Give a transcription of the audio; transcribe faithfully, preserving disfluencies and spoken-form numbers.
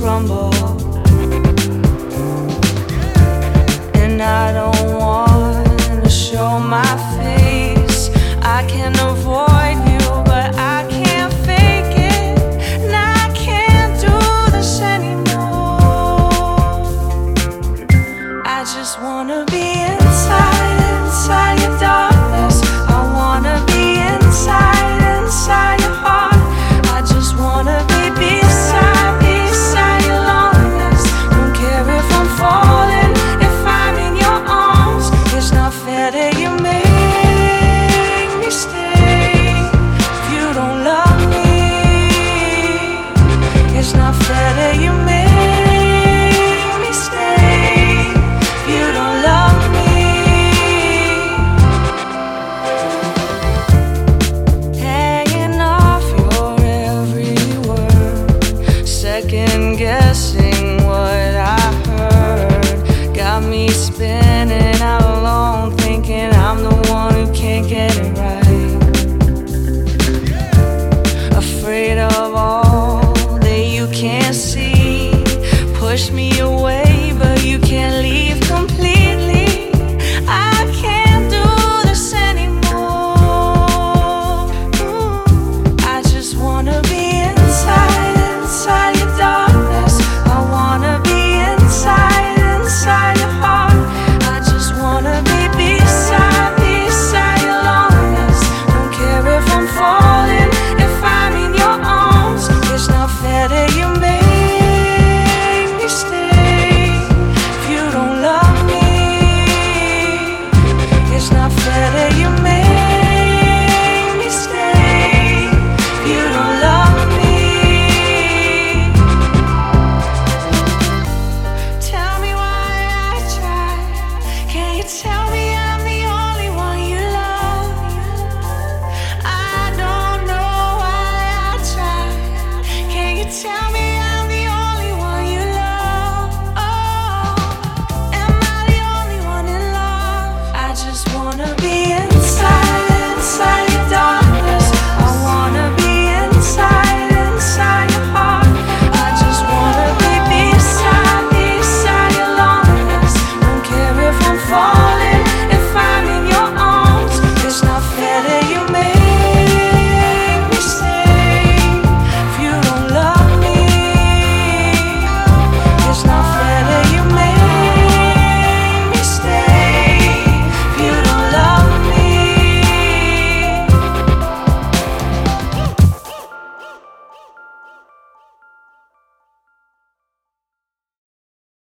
crumble. And I don't want to show my face. I can avoid you, but I can't fake it. And I can't do this anymore. I just wanna be inside, inside your darkness. I wanna be inside, inside your heart. I just wanna be beside, beside your loneliness. Don't care if I'm falling, if I'm in your arms. It's not fair that you make me stay if you don't love me. It's not fair that you make me stay if you don't love me. Hanging off your every word, second guessing what I heard. Got me spinning out alone, thinking I'm the one who can't get it right. Afraid of all that you can't see. Push me away, but you can't leave completely. I can't do this anymore. Ooh, I just wanna be inside, inside your darkness. I wanna be inside, inside your heart. I just wanna be beside, beside your loneliness. Don't care if I'm falling, if I'm in your arms. It's not fair that you make